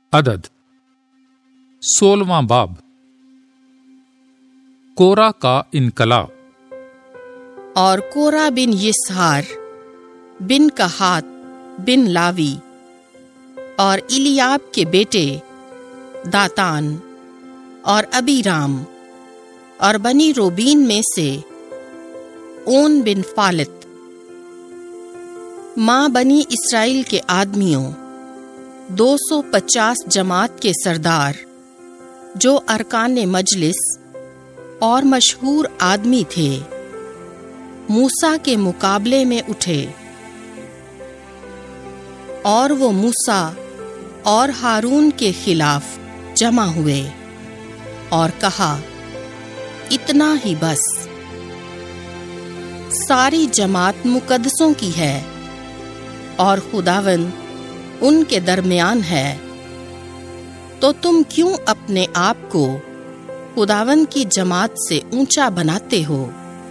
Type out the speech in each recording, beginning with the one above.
عدد 16واں باب کورہ کا انقلاب۔ اور کورہ بن یسہار بن کہات بن لاوی اور الیاب کے بیٹے داتان اور ابیرام اور بنی روبین میں سے اون بن فالت، ماں بنی اسرائیل کے آدمیوں 250 جماعت کے سردار جو ارکان مجلس اور مشہور آدمی تھے، موسیٰ کے مقابلے میں اٹھے، اور وہ موسیٰ اور ہارون کے خلاف جمع ہوئے اور کہا، اتنا ہی بس، ساری جماعت مقدسوں کی ہے اور خداوند ان کے درمیان ہے، تو تم کیوں اپنے آپ کو خداوند کی جماعت سے اونچا بناتے ہو؟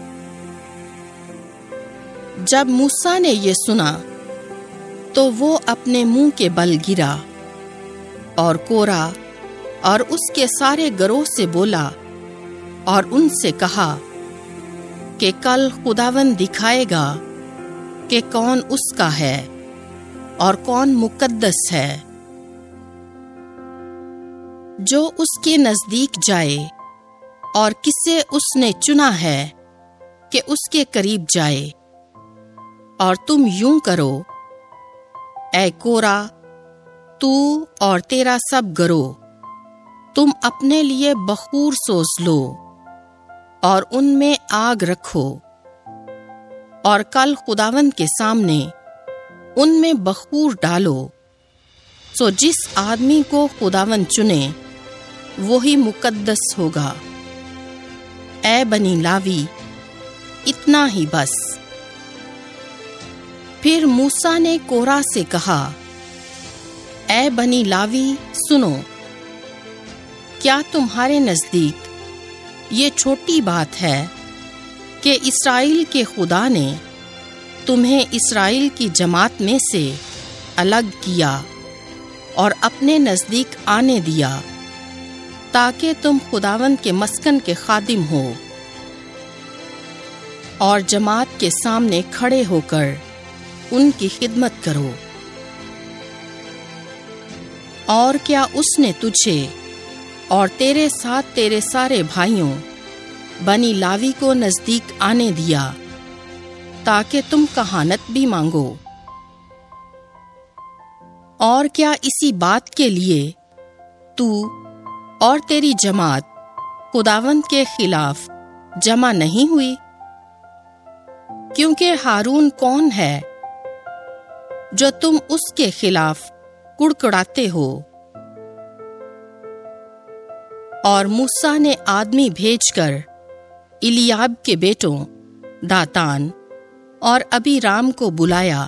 جب موسیٰ نے یہ سنا تو وہ اپنے منہ کے بل گرا اور کورہ اور اس کے سارے گروہ سے بولا اور ان سے کہا کہ کل خداوند دکھائے گا کہ کون اس کا ہے اور کون مقدس ہے۔ جو اس کے نزدیک جائے اور کسے اس نے چنا ہے کہ اس کے قریب جائے، اور تم یوں کرو، اے کورہ، تو اور تیرا سب گروہ، تم اپنے لیے بخور سوز لو اور ان میں آگ رکھو، اور کل خداوند کے سامنے ان میں بخور ڈالو، سو جس آدمی کو خداوند چنے وہی مقدس ہوگا۔ اے بنی لاوی، اتنا ہی بس۔ پھر موسیٰ نے کورہ سے کہا، اے بنی لاوی سنو، کیا تمہارے نزدیک یہ چھوٹی بات ہے کہ اسرائیل کے خدا نے تمہیں اسرائیل کی جماعت میں سے الگ کیا اور اپنے نزدیک آنے دیا تاکہ تم خداوند کے مسکن کے خادم ہو اور جماعت کے سامنے کھڑے ہو کر ان کی خدمت کرو؟ اور کیا اس نے تجھے اور تیرے ساتھ تیرے سارے بھائیوں بنی لاوی کو نزدیک آنے دیا تاکہ تم کہانت بھی مانگو؟ اور کیا اسی بات کے لیے تو اور تیری جماعت خداوند کے خلاف جمع نہیں ہوئی؟ کیونکہ ہارون کون ہے جو تم اس کے خلاف کڑکڑاتے ہو؟ اور موسیٰ نے آدمی بھیج کر الیاب کے بیٹوں داتان اور ابیرام کو بلایا۔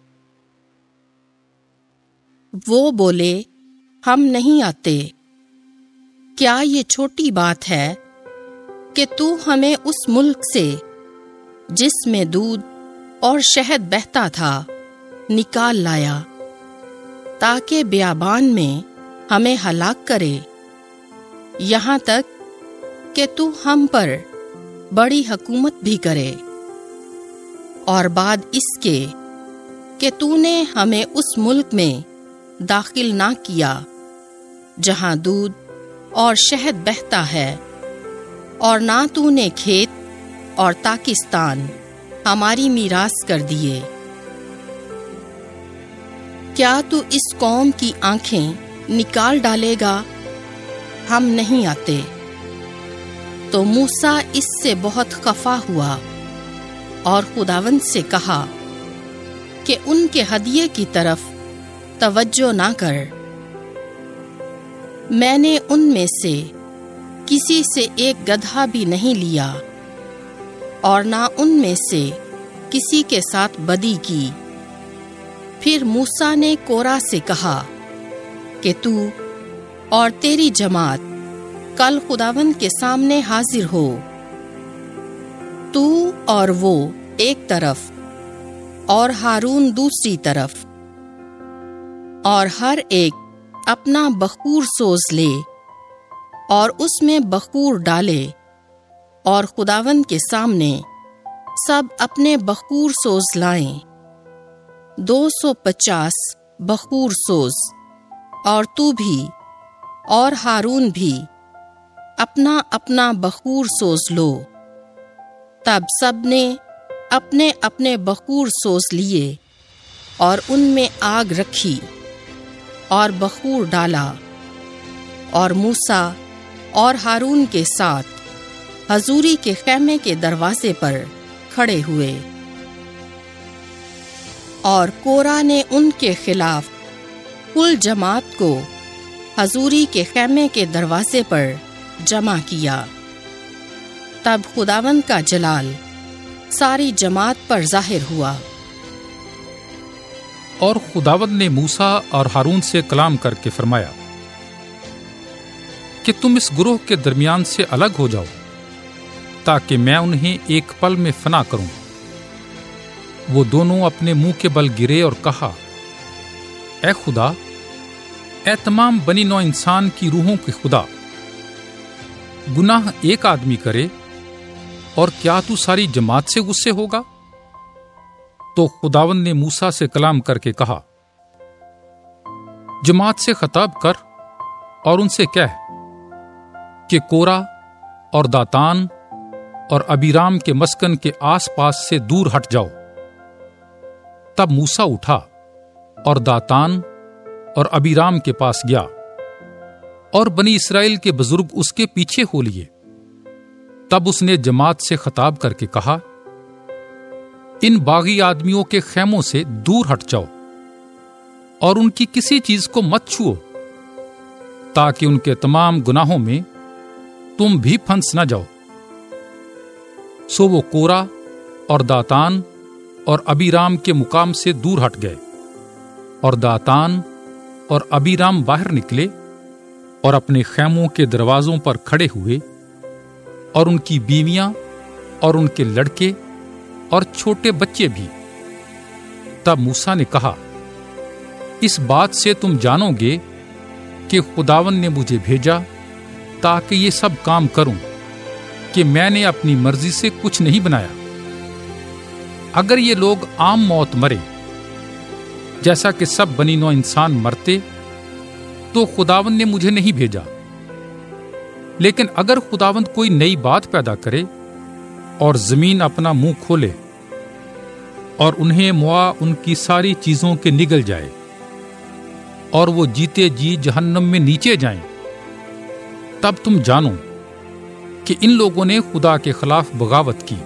وہ بولے، ہم نہیں آتے۔ کیا یہ چھوٹی بات ہے کہ تو ہمیں اس ملک سے جس میں دودھ اور شہد بہتا تھا نکال لایا، تاکہ بیابان میں ہمیں ہلاک کرے، یہاں تک کہ تو ہم پر بڑی حکومت بھی کرے؟ اور بعد اس کے کہ تو نے ہمیں اس ملک میں داخل نہ کیا جہاں دودھ اور شہد بہتا ہے، اور نہ تو نے کھیت اور تاکستان ہماری میراث کر دیے۔ کیا تو اس قوم کی آنکھیں نکال ڈالے گا؟ ہم نہیں آتے۔ تو موسیٰ اس سے بہت خفا ہوا اور خداوند سے کہا کہ ان کے ہدیے کی طرف توجہ نہ کر، میں نے ان میں سے کسی سے ایک گدھا بھی نہیں لیا اور نہ ان میں سے کسی کے ساتھ بدی کی۔ پھر موسیٰ نے کورہ سے کہا کہ تو اور تیری جماعت کل خداوند کے سامنے حاضر ہو، تو اور وہ ایک طرف اور ہارون دوسری طرف، اور ہر ایک اپنا بخور سوز لے اور اس میں بخور ڈالے، اور خداوند کے سامنے سب اپنے بخور سوز لائیں، 250 بخور سوز، اور تو بھی اور ہارون بھی اپنا اپنا بخور سوز لو۔ تب سب نے اپنے اپنے بخور سوز لیے اور ان میں آگ رکھی اور بخور ڈالا، اور موسیٰ اور ہارون کے ساتھ حضوری کے خیمے کے دروازے پر کھڑے ہوئے، اور کورہ نے ان کے خلاف کل جماعت کو حضوری کے خیمے کے دروازے پر جمع کیا۔ تب خداوند کا جلال ساری جماعت پر ظاہر ہوا۔ اور خداوند نے موسیٰ اور ہارون سے کلام کر کے فرمایا کہ تم اس گروہ کے درمیان سے الگ ہو جاؤ، تاکہ میں انہیں ایک پل میں فنا کروں۔ وہ دونوں اپنے منہ کے بل گرے اور کہا، اے خدا، اے تمام بنی نوع انسان کی روحوں کے خدا، گناہ ایک آدمی کرے اور کیا تو ساری جماعت سے غصے ہوگا؟ تو خداوند نے موسیٰ سے کلام کر کے کہا، جماعت سے خطاب کر اور ان سے کہہ کہ کورہ اور داتان اور ابیرام کے مسکن کے آس پاس سے دور ہٹ جاؤ۔ تب موسیٰ اٹھا اور داتان اور ابیرام کے پاس گیا، اور بنی اسرائیل کے بزرگ اس کے پیچھے ہو لیے۔ تب اس نے جماعت سے خطاب کر کے کہا، ان باغی آدمیوں کے خیموں سے دور ہٹ جاؤ اور ان کی کسی چیز کو مت چھوؤ، تاکہ ان کے تمام گناہوں میں تم بھی پھنس نہ جاؤ۔ سو وہ کورہ اور داتان اور ابیرام کے مقام سے دور ہٹ گئے، اور داتان اور ابیرام باہر نکلے اور اپنے خیموں کے دروازوں پر کھڑے ہوئے، اور ان کی بیویاں اور ان کے لڑکے اور چھوٹے بچے بھی۔ تب موسیٰ نے کہا، اس بات سے تم جانو گے کہ خداوند نے مجھے بھیجا تاکہ یہ سب کام کروں، کہ میں نے اپنی مرضی سے کچھ نہیں بنایا۔ اگر یہ لوگ عام موت مرے جیسا کہ سب بنی نوع انسان مرتے، تو خداوند نے مجھے نہیں بھیجا۔ لیکن اگر خداوند کوئی نئی بات پیدا کرے اور زمین اپنا منہ کھولے اور انہیں موا ان کی ساری چیزوں کے نگل جائے، اور وہ جیتے جی جہنم میں نیچے جائیں، تب تم جانو کہ ان لوگوں نے خدا کے خلاف بغاوت کی۔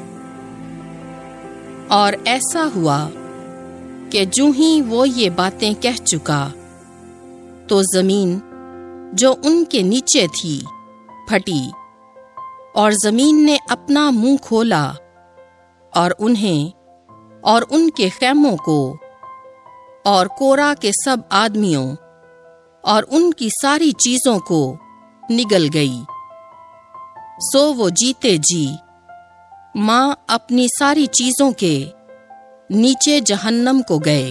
اور ایسا ہوا کہ جو ہی وہ یہ باتیں کہہ چکا تو زمین جو ان کے نیچے تھی پھٹی، اور زمین نے اپنا منہ کھولا اور انہیں اور ان کے خیموں کو اور کورہ کے سب آدمیوں اور ان کی ساری چیزوں کو نگل گئی۔ سو وہ جیتے جی ماں اپنی ساری چیزوں کے نیچے جہنم کو گئے،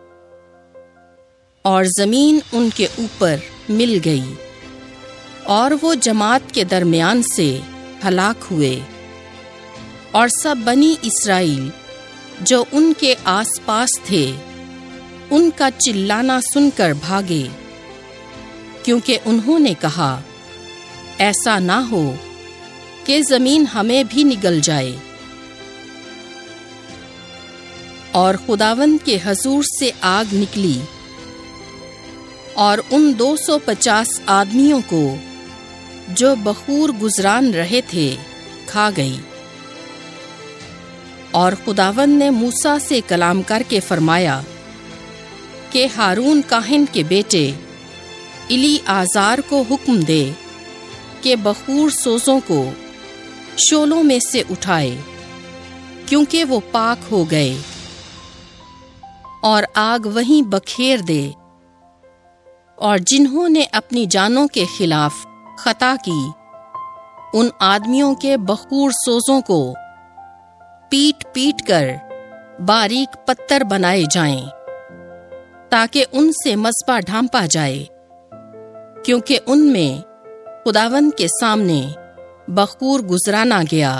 اور زمین ان کے اوپر مل گئی، اور وہ جماعت کے درمیان سے ہلاک ہوئے۔ اور سب بنی اسرائیل جو ان کے آس پاس تھے ان کا چلانا سن کر بھاگے، کیونکہ انہوں نے کہا، ایسا نہ ہو کہ زمین ہمیں بھی نگل جائے۔ اور خداوند کے حضور سے آگ نکلی اور ان 250 آدمیوں کو جو بخور گزران رہے تھے کھا گئی۔ اور خداوند نے موسیٰ سے کلام کر کے فرمایا کہ ہارون کاہن کے بیٹے الی آزار کو حکم دے کہ بخور سوزوں کو شولوں میں سے اٹھائے، کیونکہ وہ پاک ہو گئے، اور آگ وہیں بکھیر دے۔ اور جنہوں نے اپنی جانوں کے خلاف خطا کی ان آدمیوں کے بخور سوزوں کو پیٹ پیٹ کر باریک پتھر بنائے جائیں، تاکہ ان سے مذبح ڈھانپا جائے کیونکہ ان میں خداوند کے سامنے بخور گزرانا گیا،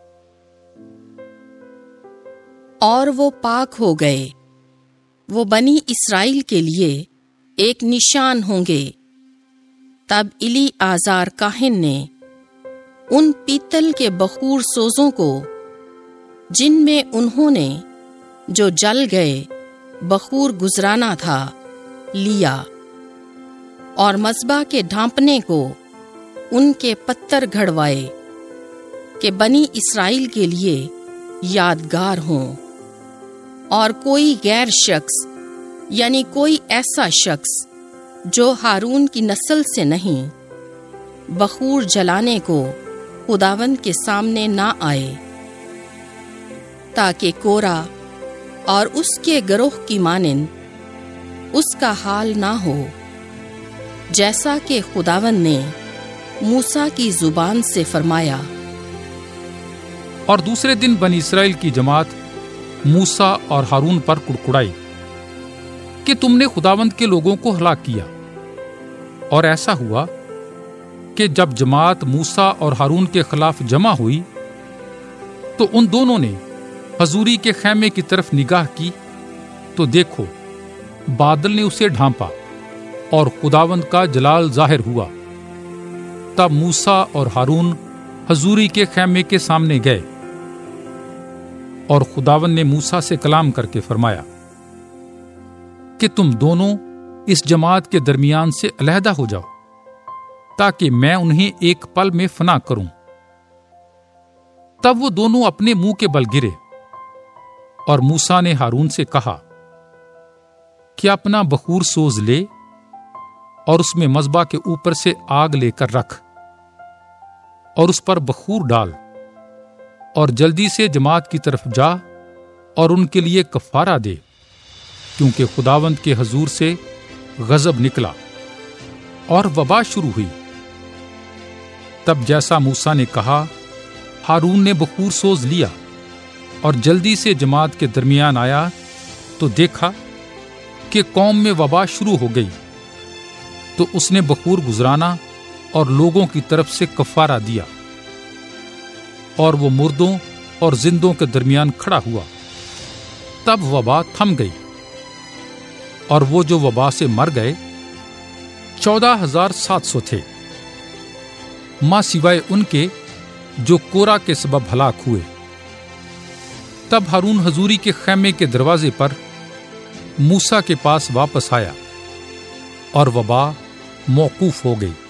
اور وہ پاک ہو گئے۔ وہ بنی اسرائیل کے لیے ایک نشان ہوں گے۔ تب الی آزار کاہن نے ان پیتل کے بخور سوزوں کو، جن میں انہوں نے جو جل گئے بخور گزرانا تھا، لیا، اور مذبح کے ڈھانپنے کو ان کے پتھر گھڑوائے کہ بنی اسرائیل کے لیے یادگار ہوں، اور کوئی غیر شخص یعنی کوئی ایسا شخص جو ہارون کی نسل سے نہیں بخور جلانے کو خداوند کے سامنے نہ آئے، تاکہ کورا اور اس کے گروہ کی مانند اس کا حال نہ ہو، جیسا کہ خداوند نے موسیٰ کی زبان سے فرمایا۔ اور دوسرے دن بنی اسرائیل کی جماعت موسیٰ اور ہارون پر کڑکڑائی کہ تم نے خداوند کے لوگوں کو ہلاک کیا۔ اور ایسا ہوا کہ جب جماعت موسیٰ اور ہارون کے خلاف جمع ہوئی تو ان دونوں نے حضوری کے خیمے کی طرف نگاہ کی، تو دیکھو بادل نے اسے ڈھانپا اور خداوند کا جلال ظاہر ہوا۔ تب موسیٰ اور ہارون حضوری کے خیمے کے سامنے گئے، اور خداوند نے موسیٰ سے کلام کر کے فرمایا کہ تم دونوں اس جماعت کے درمیان سے علیحدہ ہو جاؤ، تاکہ میں انہیں ایک پل میں فنا کروں۔ تب وہ دونوں اپنے منہ کے بل گرے، اور موسیٰ نے ہارون سے کہا کہ اپنا بخور سوز لے اور اس میں مذبح کے اوپر سے آگ لے کر رکھ، اور اس پر بخور ڈال، اور جلدی سے جماعت کی طرف جا اور ان کے لیے کفارہ دے، کیونکہ خداوند کے حضور سے غضب نکلا اور وبا شروع ہوئی۔ تب جیسا موسیٰ نے کہا، ہارون نے بخور سوز لیا اور جلدی سے جماعت کے درمیان آیا، تو دیکھا کہ قوم میں وبا شروع ہو گئی، تو اس نے بخور گزرانا اور لوگوں کی طرف سے کفارہ دیا، اور وہ مردوں اور زندوں کے درمیان کھڑا ہوا۔ تب وبا تھم گئی، اور وہ جو وبا سے مر گئے 14,700 تھے، ماں سوائے ان کے جو کورا کے سبب ہلاک ہوئے۔ تب ہارون حضوری کے خیمے کے دروازے پر موسیٰ کے پاس واپس آیا، اور وبا موقوف ہو گئی۔